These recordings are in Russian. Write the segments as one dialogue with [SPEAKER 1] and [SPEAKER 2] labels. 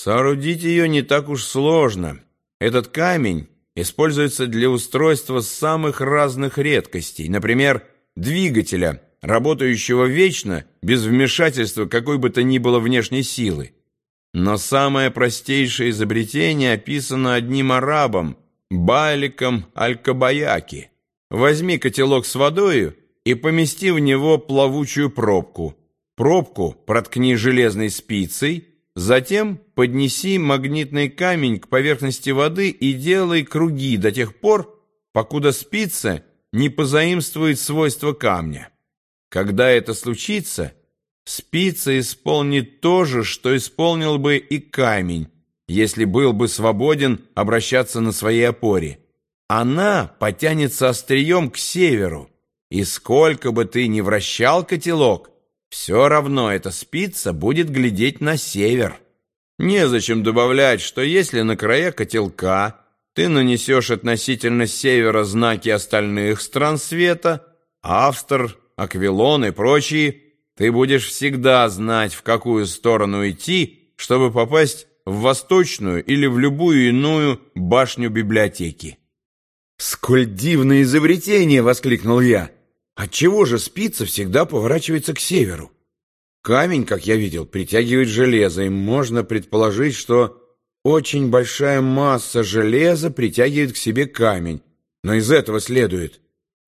[SPEAKER 1] Соорудить ее не так уж сложно. Этот камень используется для устройства самых разных редкостей, например, двигателя, работающего вечно, без вмешательства какой бы то ни было внешней силы. Но самое простейшее изобретение описано одним арабом, Баликом Аль-Кабаяки. Возьми котелок с водою и помести в него плавучую пробку. Пробку проткни железной спицей, затем поднеси магнитный камень к поверхности воды и делай круги до тех пор, покуда спица не позаимствует свойства камня. Когда это случится, спица исполнит то же, что исполнил бы и камень, если был бы свободен обращаться на своей опоре. Она потянется острием к северу, и сколько бы ты ни вращал котелок, все равно эта спица будет глядеть на север. Незачем добавлять, что если на края котелка ты нанесешь относительно севера знаки остальных стран света, Австр, Аквилон и прочие, ты будешь всегда знать, в какую сторону идти, чтобы попасть в восточную или в любую иную башню библиотеки.
[SPEAKER 2] «Сколь дивное изобретение!» — воскликнул я. «Отчего же спица всегда поворачивается к северу? Камень, как я видел, притягивает железо, и можно предположить, что очень большая масса железа притягивает к себе камень. Но из этого следует,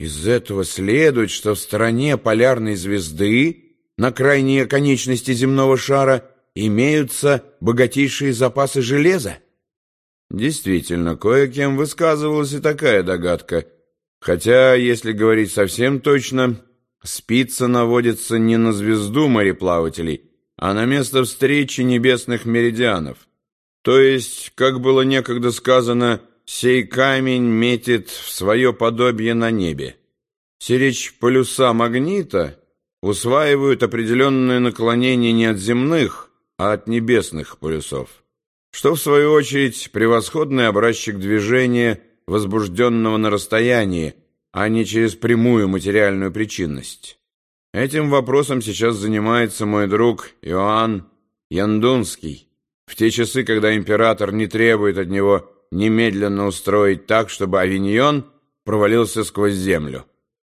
[SPEAKER 2] что в стороне полярной звезды, на крайней оконечности земного шара, имеются богатейшие запасы железа».
[SPEAKER 1] Действительно, кое-кем высказывалась и такая догадка. Хотя, если говорить совсем точно, спица наводится не на звезду мореплавателей, а на место встречи небесных меридианов. То есть, как было некогда сказано, сей камень метит в свое подобие на небе. Сиречь полюса магнита усваивают определенное наклонение не от земных, а от небесных полюсов, что, в свою очередь, превосходный образчик движения, возбужденного на расстоянии, а не через прямую материальную причинность. Этим вопросом сейчас занимается мой друг Иоанн Яндунский, в те часы, когда император не требует от него немедленно устроить так, чтобы Авиньон провалился сквозь землю.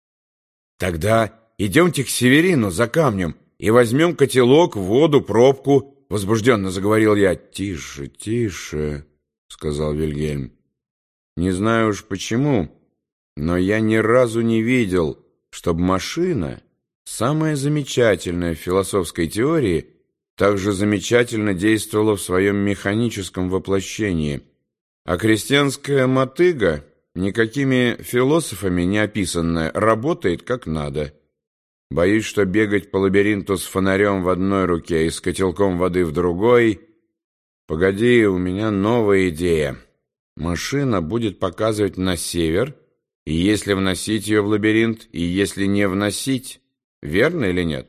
[SPEAKER 2] «Тогда идемте к Северину за камнем и возьмем котелок, воду, пробку», — возбужденно заговорил я.
[SPEAKER 1] «Тише, тише», — сказал Вильгельм. «Не знаю уж почему, но я ни разу не видел, чтобы машина, самая замечательная в философской теории, так же замечательно действовала в своем механическом воплощении. А крестьянская мотыга, никакими философами не описанная, работает как надо. Боюсь, что бегать по лабиринту с фонарем в одной руке и с котелком воды в другой... Погоди, у меня новая идея. Машина будет показывать на север, и если вносить ее в лабиринт, и если не вносить, верно или нет?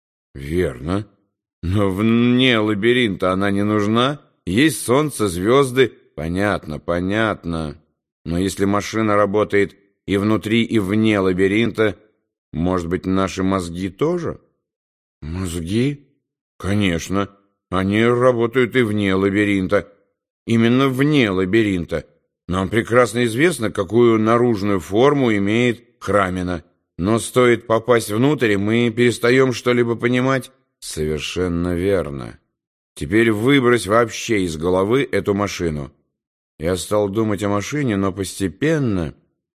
[SPEAKER 2] Верно.
[SPEAKER 1] Но вне лабиринта она не нужна. Есть солнце, звезды. Понятно, понятно. Но если машина работает и внутри, и вне лабиринта, может быть, наши мозги тоже?
[SPEAKER 2] Мозги?
[SPEAKER 1] Конечно. Они работают и вне лабиринта. Именно вне лабиринта. Нам прекрасно известно, какую наружную форму имеет храмина. Но стоит попасть внутрь, и мы перестаем что-либо понимать. Совершенно верно. Теперь выбрось вообще из головы эту машину. Я стал думать о машине, но постепенно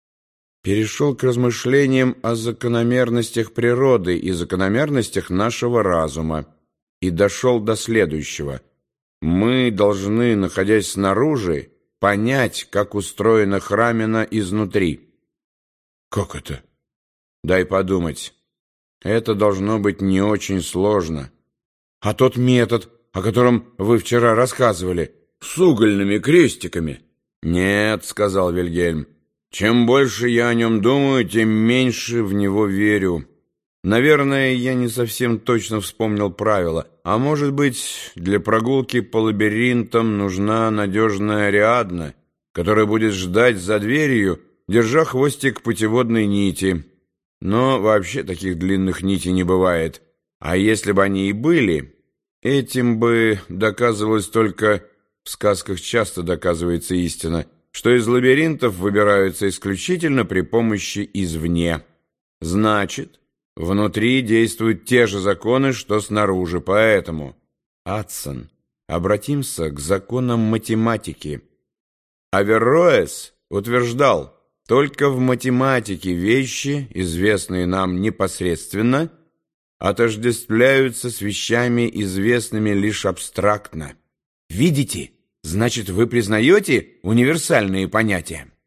[SPEAKER 1] перешел к размышлениям о закономерностях природы и закономерностях нашего разума и дошел до следующего. Мы должны, находясь снаружи, понять, как устроена храмина изнутри.
[SPEAKER 2] Как это?
[SPEAKER 1] Дай подумать. Это должно быть не очень сложно.
[SPEAKER 2] А тот метод, о котором вы вчера рассказывали,
[SPEAKER 1] с угольными крестиками? Нет, сказал Вильгельм. Чем больше я о нем думаю, тем меньше в него верю. Наверное, я не совсем точно вспомнил правила. А может быть, для прогулки по лабиринтам нужна надежная Ариадна, которая будет ждать за дверью, держа хвостик путеводной нити. Но вообще таких длинных нитей не бывает. А если бы они и были, этим бы доказывалось только, В сказках часто доказывается истина, что из лабиринтов выбираются исключительно при помощи извне. Значит, внутри действуют те же законы, что снаружи, поэтому, Адсон, обратимся к законам математики. Аверроэс утверждал, только в математике вещи, известные нам непосредственно, отождествляются с вещами, известными лишь абстрактно. Видите? Значит, вы признаете универсальные понятия?